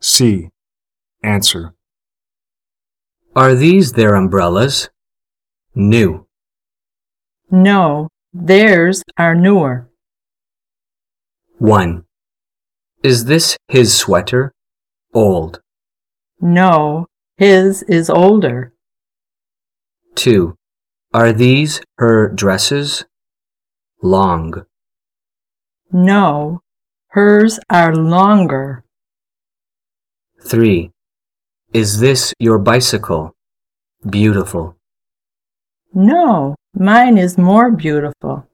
C. Answer. Are these their umbrellas? New. No, theirs are newer. 1. Is this his sweater? Old. No, his is older. 2. Are these her dresses? Long. No, hers are longer. 3. Is this your bicycle? Beautiful. No, mine is more beautiful.